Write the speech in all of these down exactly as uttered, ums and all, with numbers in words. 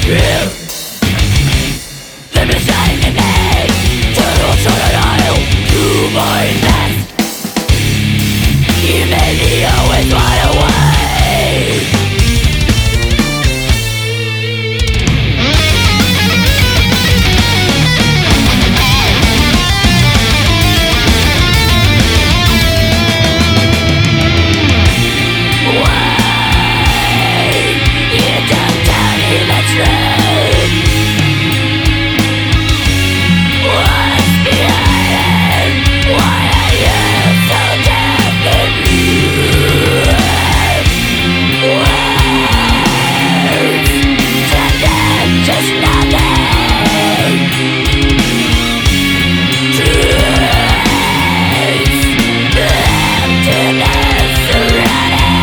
Let me shine in me Turtle short aisle to my best. You made me always run away. Why? You don't tell me the truth. What's behind it? Why are you so deaf and mute? Words turn them just nothing. Truths, emptiness surrounding.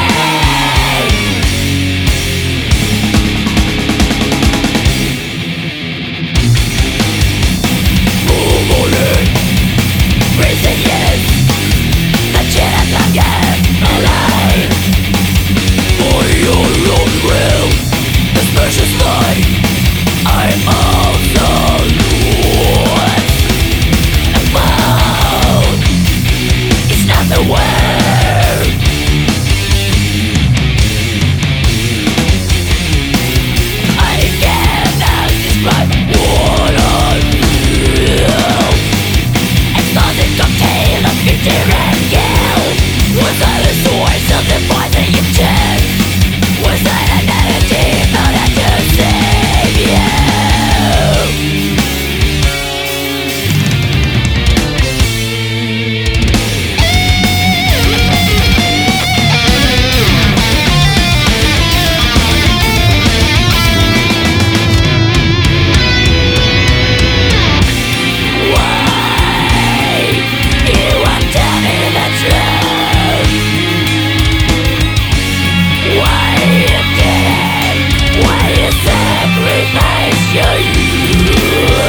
Reason is the chance I'm yet alive. For your own will, this precious life, I'm also lost. Alone is not the word. I cannot describe what I feel. Exhausted cocktail of fear and guilt. Was I the source of the poison you took? Was I another demon that to save you? Why? You won't tell me the truth. Why you did it? Why you sacrificed your youth?